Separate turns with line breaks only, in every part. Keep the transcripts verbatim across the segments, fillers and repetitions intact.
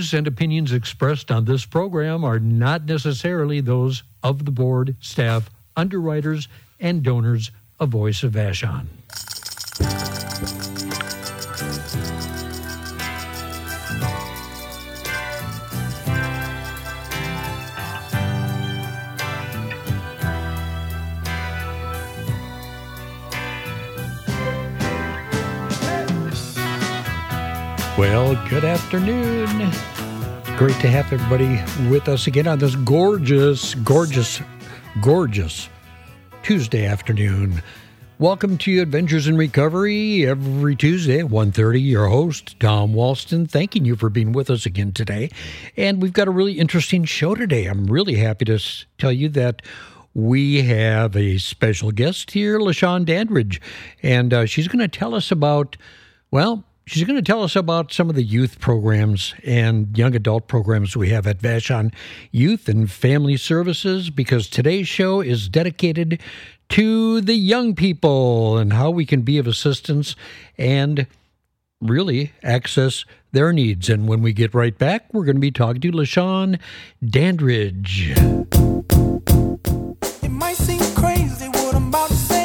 views and opinions expressed on this program are not necessarily those of the board, staff, underwriters, and donors of Voice of Vashon. Well, good afternoon. Great to have everybody with us again on this gorgeous, gorgeous, gorgeous Tuesday afternoon. Welcome to Adventures in Recovery every Tuesday at one thirty. Your host, Tom Walston, thanking you for being with us again today. And we've got a really interesting show today. I'm really happy to tell you that we have a special guest here, LaShawn Dandridge, and uh, she's going to tell us about, well, she's going to tell us about some of the youth programs and young adult programs we have at Vashon Youth and Family Services, because today's show is dedicated to the young people and how we can be of assistance and really access their needs. And when we get right back, we're going to be talking to LaShawn Dandridge.
It might seem crazy what I'm about to say.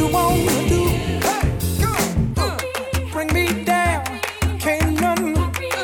Bring me down, can't none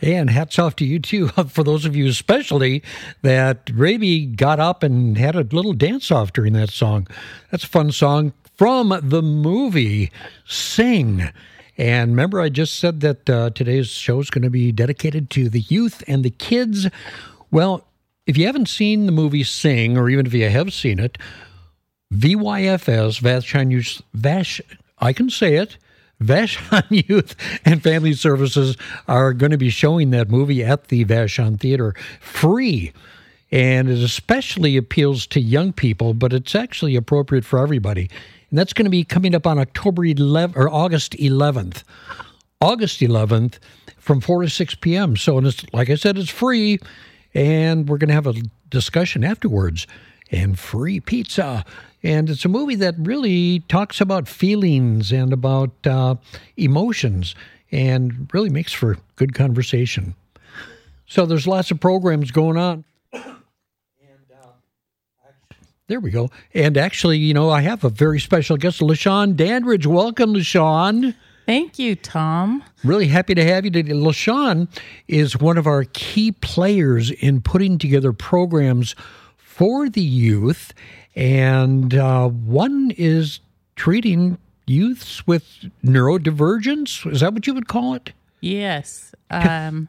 And hats off to you, too, for those of you especially that Raby got up and had a little dance-off during that song. That's a fun song from the movie Sing. And remember, I just said that uh, today's show is going to be dedicated to the youth and the kids. Well, if you haven't seen the movie Sing, or even if you have seen it, V Y F S, Vashon Youth, Vash, I can say it, Vashon Youth and Family Services are going to be showing that movie at the Vashon Theater free. And it especially appeals to young people, but it's actually appropriate for everybody. And that's going to be coming up on October eleventh or August eleventh. August eleventh from four to six p.m. So, and it's, like I said, it's free. And we're going to have a discussion afterwards. And free pizza. And it's a movie that really talks about feelings and about uh, emotions and really makes for good conversation. So there's lots of programs going on. And uh, there we go. And actually, you know, I have a very special guest, LaShawn Dandridge. Welcome, LaShawn.
Thank you, Tom.
Really happy to have you today. LaShawn is one of our key players in putting together programs for the youth, and uh, one is treating youths with neurodivergence. Is that what you would call it?
Yes. Um,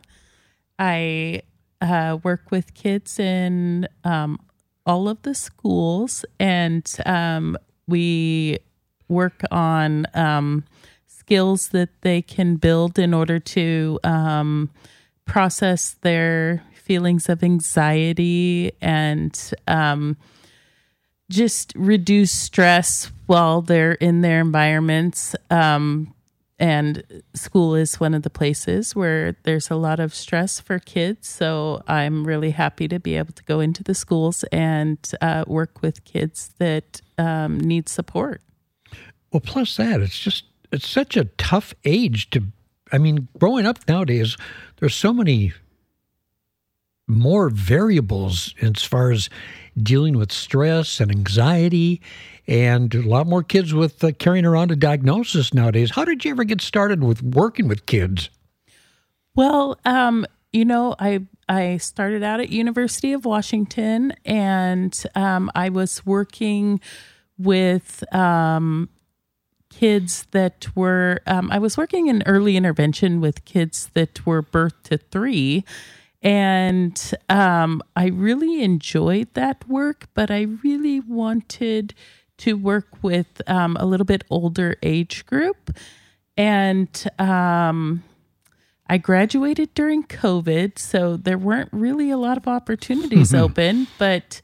I uh, work with kids in um, all of the schools, and um, we work on um, skills that they can build in order to um, process their feelings of anxiety and um, just reduce stress while they're in their environments. Um, and school is one of the places where there's a lot of stress for kids. So I'm really happy to be able to go into the schools and uh, work with kids that um, need support.
Well, plus that, it's just, it's such a tough age to, I mean, growing up nowadays, there's so many more variables as far as dealing with stress and anxiety, and a lot more kids with uh, carrying around a diagnosis nowadays. How did you ever get started with working with kids?
Well, um, you know, I I started out at University of Washington, and um, I was working with um, kids that were, um, I was working in early intervention with kids that were birth to three. And um, I really enjoyed that work, but I really wanted to work with um, a little bit older age group. And um, I graduated during COVID, so there weren't really a lot of opportunities open. But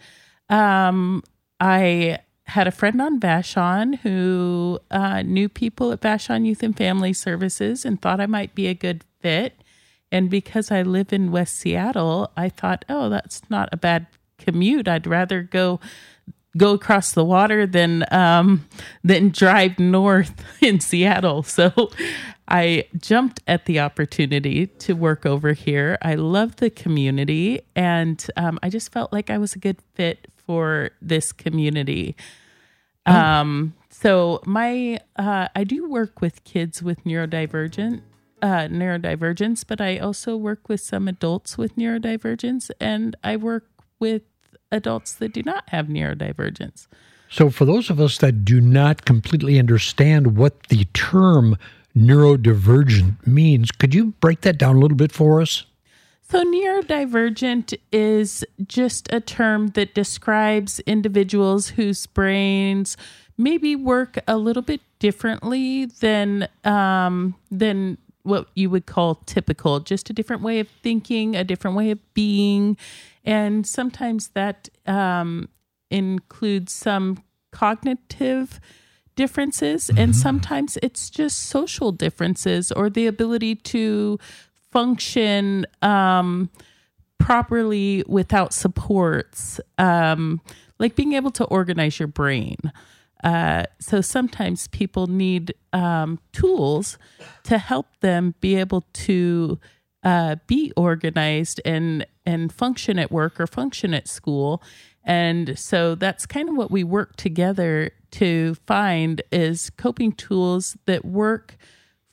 um, I had a friend on Vashon who uh, knew people at Vashon Youth and Family Services and thought I might be a good fit. And because I live in West Seattle, I thought, oh, that's not a bad commute. I'd rather go go across the water than um, than drive north in Seattle. So I jumped at the opportunity to work over here. I love the community, and um, I just felt like I was a good fit for this community. Oh. Um, so my uh, I do work with kids with neurodivergent. Uh, neurodivergence, but I also work with some adults with neurodivergence, and I work with adults that do not have neurodivergence.
So for those of us that do not completely understand what the term neurodivergent means, could you break that down a little bit for us?
So neurodivergent is just a term that describes individuals whose brains maybe work a little bit differently than um, than what you would call typical, just a different way of thinking, a different way of being. And sometimes that um, includes some cognitive differences, mm-hmm. and sometimes it's just social differences or the ability to function um, properly without supports, um, like being able to organize your brain. Uh, so sometimes people need um, tools to help them be able to uh, be organized and and function at work or function at school. And so that's kind of what we work together to find is coping tools that work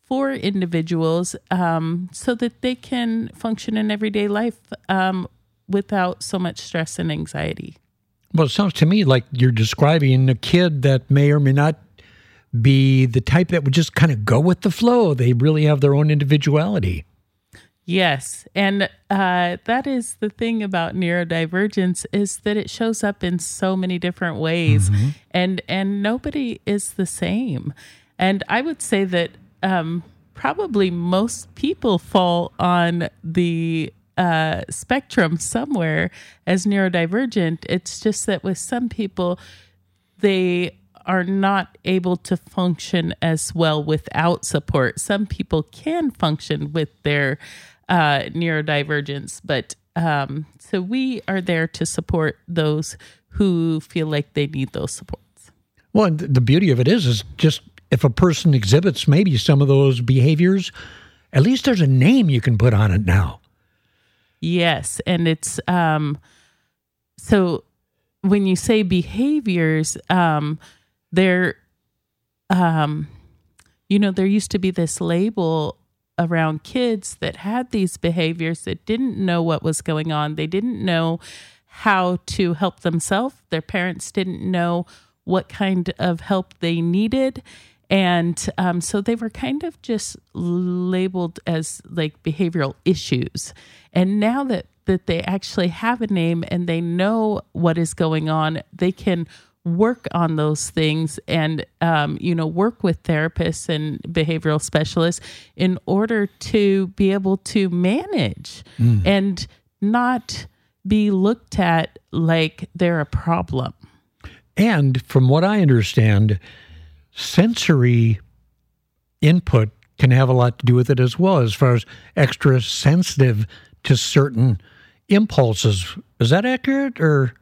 for individuals um, so that they can function in everyday life um, without so much stress and anxiety.
Well, it sounds to me like you're describing a kid that may or may not be the type that would just kind of go with the flow. They really have their own individuality.
Yes. And uh, that is the thing about neurodivergence, is that it shows up in so many different ways, mm-hmm. and, and nobody is the same. And I would say that um, probably most people fall on the uh, spectrum somewhere as neurodivergent. It's just that with some people, they are not able to function as well without support. Some people can function with their uh, neurodivergence, but um, so we are there to support those who feel like they need those supports.
Well, and the beauty of it is, is just if a person exhibits maybe some of those behaviors, at least there's a name you can put on it now.
Yes, and it's um, so when you say behaviors, um, there, um, you know, there used to be this label around kids that had these behaviors that didn't know what was going on. They didn't know how to help themselves. Their parents didn't know what kind of help they needed. And um, so they were kind of just labeled as like behavioral issues. And now that, that they actually have a name and they know what is going on, they can work on those things and, um, you know, work with therapists and behavioral specialists in order to be able to manage mm. and not be looked at like they're a problem.
And from what I understand, sensory input can have a lot to do with it as well, as far as extra sensitive to certain impulses. Is that accurate, or?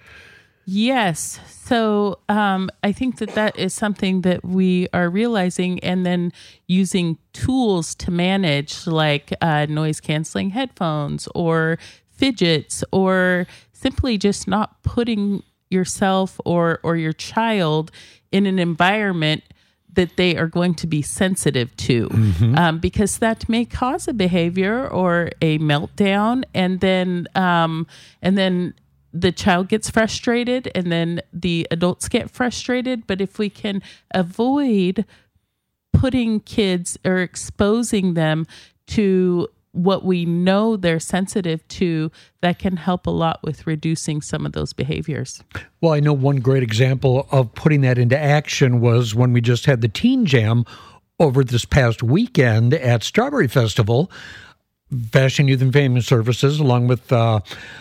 Yes. So um, I think that that is something that we are realizing, and then using tools to manage, like uh, noise canceling headphones or fidgets, or simply just not putting yourself or or your child in an environment that they are going to be sensitive to, mm-hmm. um, because that may cause a behavior or a meltdown, and then um, and then the child gets frustrated, and then the adults get frustrated. But if we can avoid putting kids or exposing them to what we know they're sensitive to, that can help a lot with reducing some of those behaviors.
Well, I know one great example of putting that into action was when we just had the Teen Jam over this past weekend at Strawberry Festival. Fashion Youth and Family Services, along with uh,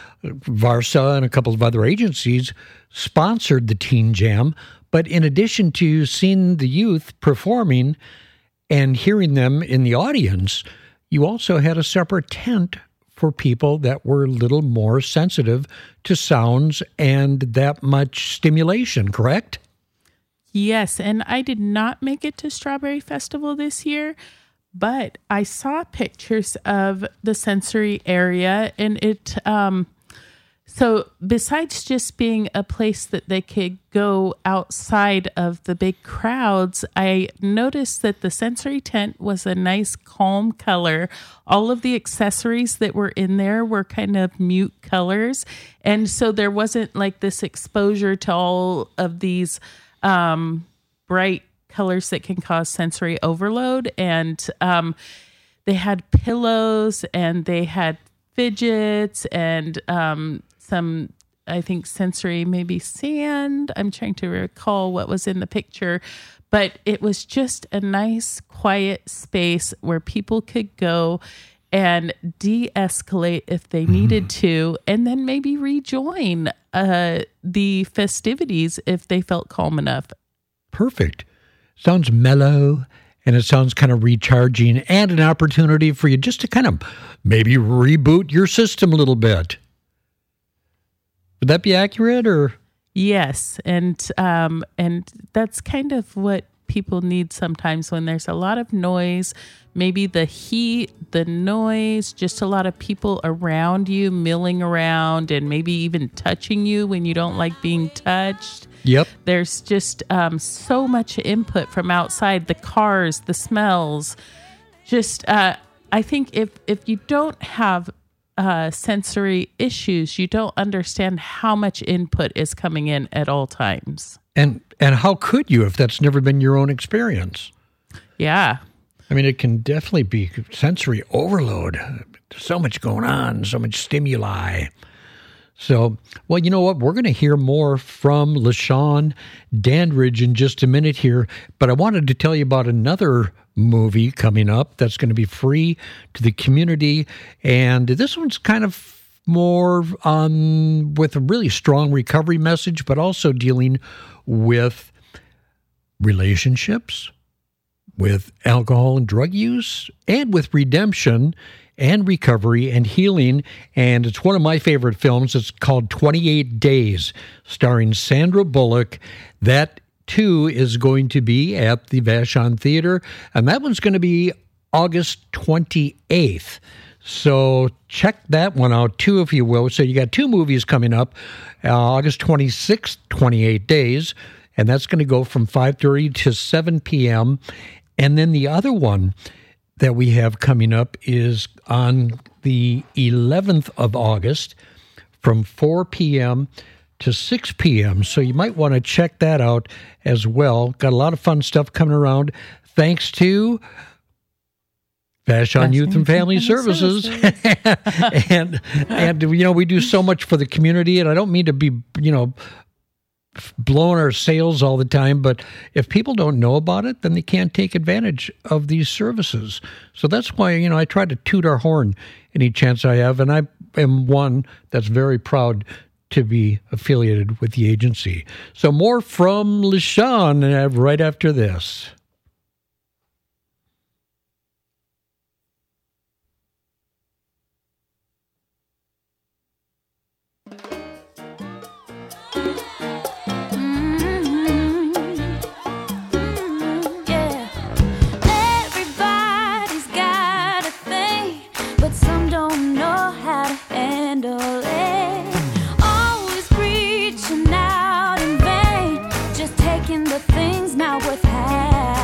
Varsa and a couple of other agencies, sponsored the Teen Jam. But in addition to seeing the youth performing and hearing them in the audience, you also had a separate tent for people that were a little more sensitive to sounds and that much stimulation, correct?
Yes, and I did not make it to Strawberry Festival this year, but I saw pictures of the sensory area, and it, um, so besides just being a place that they could go outside of the big crowds, I noticed that the sensory tent was a nice calm color. All of the accessories that were in there were kind of mute colors. And so there wasn't like this exposure to all of these um, bright colors that can cause sensory overload. And um, they had pillows, and they had fidgets, and um, some, I think, sensory, maybe sand. I'm trying to recall what was in the picture, but it was just a nice, quiet space where people could go and de-escalate if they needed to, and then maybe rejoin uh, the festivities if they felt calm enough.
Perfect. Sounds mellow, and it sounds kind of recharging, and an opportunity for you just to kind of maybe reboot your system a little bit. Would that be accurate, or?
Yes, and um, and that's kind of what people need sometimes when there's a lot of noise, maybe the heat, the noise, just a lot of people around you milling around, and maybe even touching you when you don't like being touched.
Yep.
There's just um, so much input from outside, the cars, the smells, just uh, I think if if you don't have uh, sensory issues, you don't understand how much input is coming in at all times.
And and how could you if that's never been your own experience?
Yeah.
I mean, it can definitely be sensory overload. There's so much going on, so much stimuli. So, well, you know what? We're going to hear more from LaShawn Dandridge in just a minute here, but I wanted to tell you about another movie coming up that's going to be free to the community, and this one's kind of more um, with a really strong recovery message, but also dealing with relationships, with alcohol and drug use, and with redemption and recovery and healing. And it's one of my favorite films. It's called twenty-eight days, starring Sandra Bullock. That, too, is going to be at the Vashon Theater, and that one's going to be August twenty-eighth. So check that one out, too, if you will. So you got two movies coming up, uh, August twenty-sixth, twenty-eight days, and that's going to go from five thirty to seven p.m., and then the other one that we have coming up is on the eleventh of August from four p.m. to six p.m. So you might want to check that out as well. Got a lot of fun stuff coming around. Thanks to Vashon Youth and Family Services. and, and, you know, we do so much for the community, and I don't mean to be, you know, blowing our sails all the time, but if people don't know about it, then they can't take advantage of these services. So that's why, you know, I try to toot our horn any chance I have, and I am one that's very proud to be affiliated with the agency. So more from LaShawn right after this.
Always preaching out in vain, just taking the things not worth having.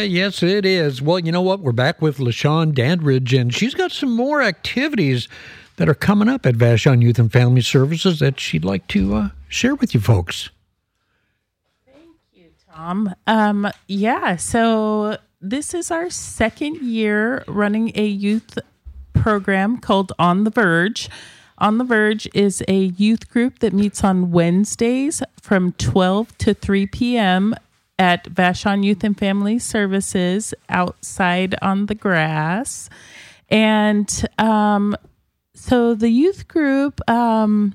yes, it is. Well, you know what? We're back with LaShawn Dandridge, and she's got some more activities that are coming up at Vashon Youth and Family Services that she'd like to uh, share with you folks.
Thank you, Tom. Um, yeah, so this is our second year running a youth program called On the Verge. On the Verge is a youth group that meets on Wednesdays from twelve to three p.m. at Vashon Youth and Family Services outside on the grass. And um, so the youth group um,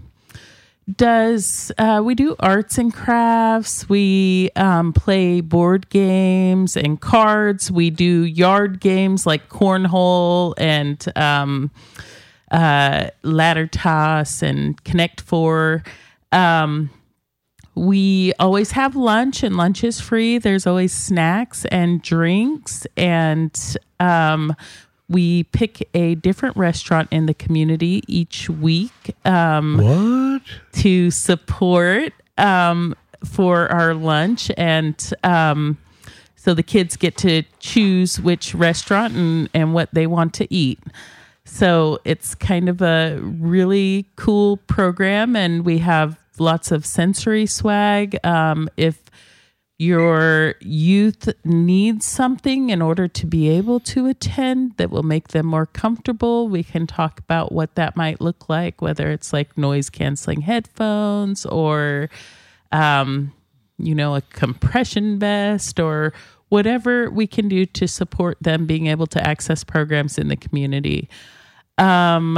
does, uh, we do arts and crafts. We um, play board games and cards. We do yard games like cornhole and um Uh, ladder toss and Connect Four. Um, we always have lunch, and lunch is free. There's always snacks and drinks, and um, we pick a different restaurant in the community each week. Um,
What?
To support um, for our lunch, and um, so the kids get to choose which restaurant and, and what they want to eat. So it's kind of a really cool program, and we have lots of sensory swag. Um, if your youth needs something in order to be able to attend that will make them more comfortable, we can talk about what that might look like, whether it's like noise canceling headphones or, um, you know, a compression vest or whatever we can do to support them being able to access programs in the community. Um,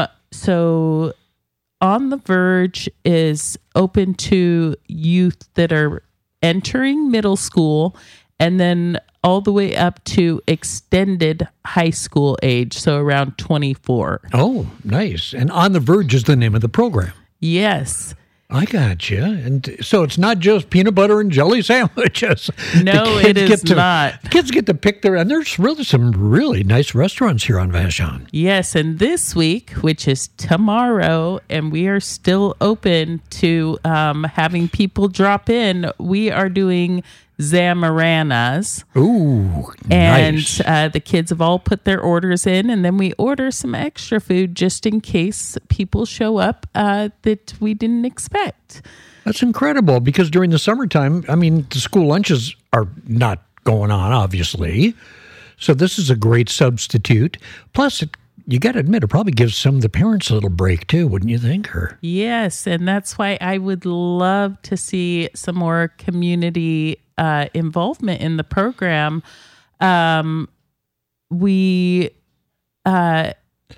so On the Verge is open to youth that are entering middle school and then all the way up to extended high school age, so around twenty-four.
Oh, nice. And On the Verge is the name of the program.
Yes.
I got you. And so it's not just peanut butter and jelly sandwiches.
No, it is
to,
not.
Kids get to pick their, and there's really some really nice restaurants here on Vashon.
Yes, and this week, which is tomorrow, and we are still open to um, having people drop in, we are doing Zamaranas.
Ooh,
and
nice.
uh, the kids have all put their orders in, and then we order some extra food just in case people show up uh, that we didn't expect.
That's incredible because during the summertime, I mean, the school lunches are not going on, obviously. So this is a great substitute. Plus, it, you got to admit, it probably gives some of the parents a little break too, wouldn't you think? Or
yes, and that's why I would love to see some more community uh, involvement in the program. Um, we, uh,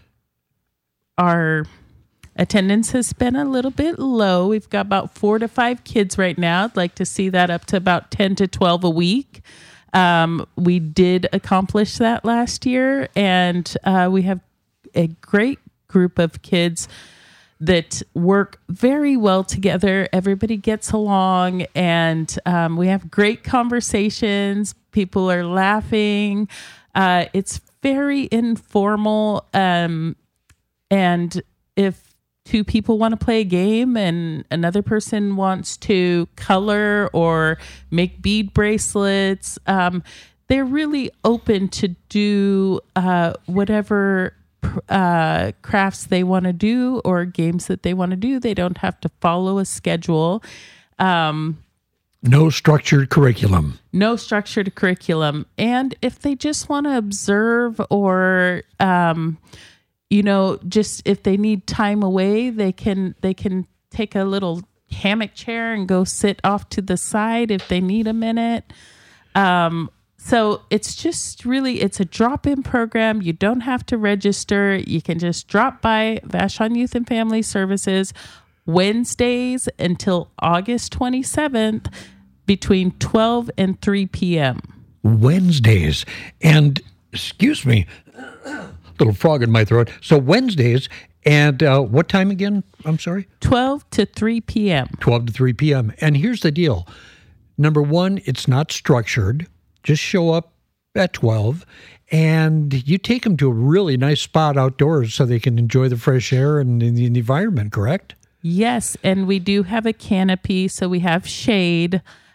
our attendance has been a little bit low. We've got about four to five kids right now. I'd like to see that up to about ten to twelve a week. Um, we did accomplish that last year, and uh, we have a great group of kids that work very well together. Everybody gets along, and um, we have great conversations. People are laughing. Uh, it's very informal, um, and if two people want to play a game and another person wants to color or make bead bracelets, um, they're really open to do uh, whatever uh, crafts they want to do or games that they want to do. They don't have to follow a schedule. Um,
no structured curriculum.
No structured curriculum. And if they just want to observe or... Um, you know, just if they need time away, they can they can take a little hammock chair and go sit off to the side if they need a minute. Um, so it's just really, it's a drop-in program. You don't have to register. You can just drop by Vashon Youth and Family Services Wednesdays until August twenty-seventh between twelve and three p.m.
Wednesdays. And, excuse me, little frog in my throat. So Wednesdays, and uh, what time again? I'm sorry?
twelve to three p.m.
twelve to three p.m. And here's the deal. Number one, it's not structured. Just show up at twelve, and you take them to a really nice spot outdoors so they can enjoy the fresh air and the, the environment, correct?
Yes, and we do have a canopy, so we have shade.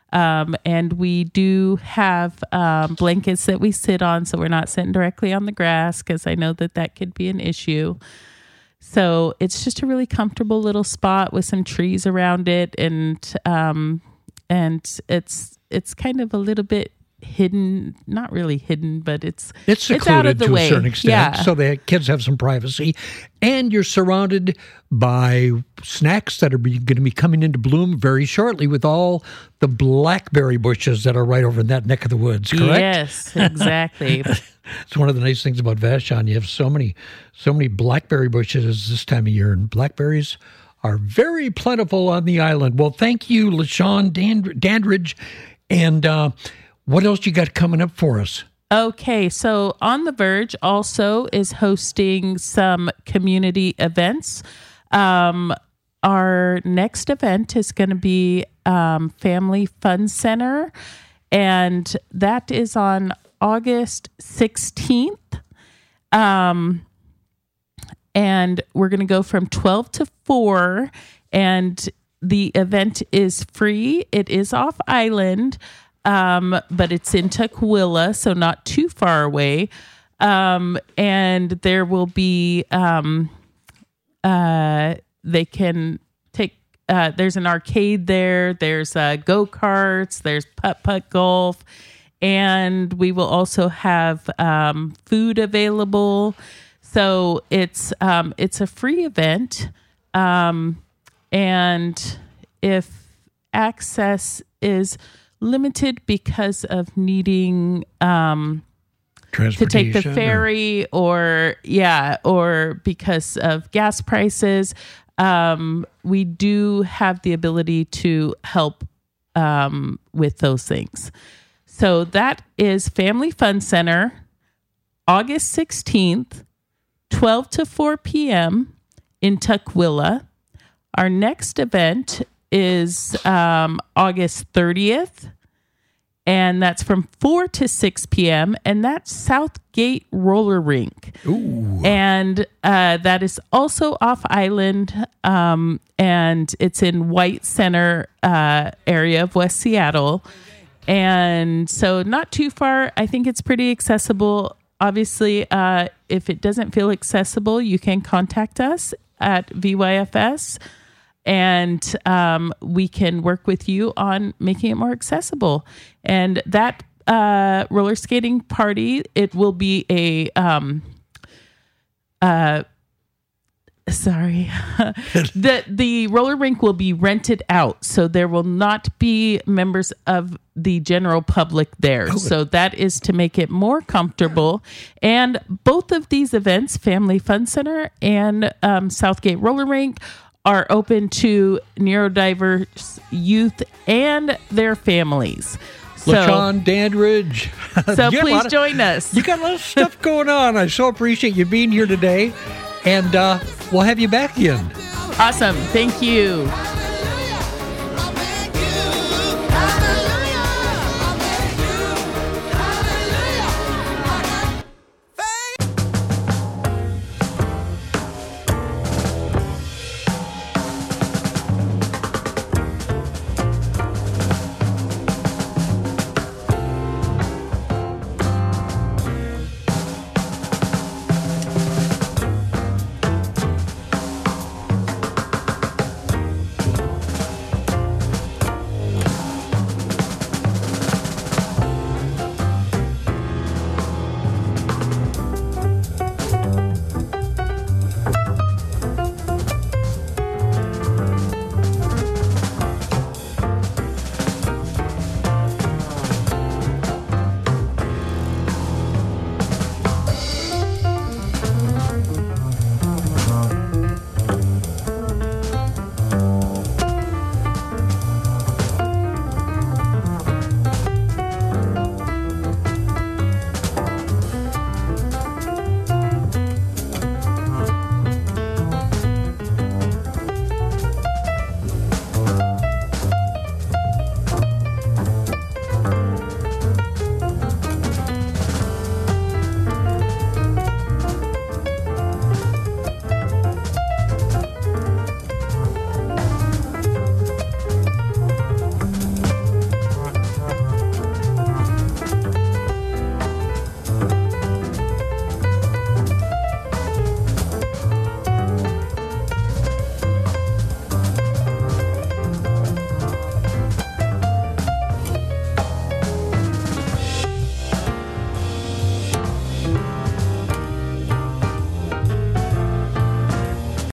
Um, and we do have um, blankets that we sit on, so we're not sitting directly on the grass, because I know that that could be an issue. So it's just a really comfortable little spot with some trees around it, and um, and it's it's kind of a little bit hidden, not really hidden, but it's
it's secluded
it's out of the
to
way.
a certain extent,
yeah.
so the kids have some privacy, and you're surrounded by snacks that are going to be coming into bloom very shortly with all the blackberry bushes that are right over in that neck of the woods. Correct?
Yes, exactly.
It's one of the nice things about Vashon. You have so many, so many blackberry bushes this time of year, and blackberries are very plentiful on the island. Well, thank you, LaShawn Dand- Dandridge, and uh, what else you got coming up for us?
Okay, so On the Verge also is hosting some community events. Um, our next event is going to be um, Family Fun Center, and that is on August sixteenth. Um, and we're going to go from twelve to four, and the event is free. It is off island. Um, but it's in Tukwila, so not too far away. Um, and there will be, um, uh, they can take, uh, there's an arcade there. There's, uh, go-karts, there's putt-putt golf, and we will also have, um, food available. So it's, um, it's a free event. Um, and if access is limited because of needing um, to take the ferry or, or yeah, or because of gas prices, um, we do have the ability to help um, with those things. So that is Family Fun Center, August sixteenth, twelve to four p.m. in Tukwila. Our next event is um, August thirtieth, and that's from four to six p.m., and that's Southgate Roller Rink.
Ooh.
And uh, that is also off island, um, and it's in White Center uh, area of West Seattle. And so not too far. I think it's pretty accessible. Obviously, uh, if it doesn't feel accessible, you can contact us at V Y F S, and um, we can work with you on making it more accessible. And that uh, roller skating party, it will be a um, uh, sorry, the the roller rink will be rented out, so there will not be members of the general public there. Oh. So that is to make it more comfortable. And both of these events, Family Fun Center and um, Southgate Roller Rink, are open to neurodiverse youth and their families. So,
LaShawn Dandridge.
So please of, join us.
You got a lot of stuff going on. I so appreciate you being here today. And uh, we'll have you back again.
Awesome. Thank you.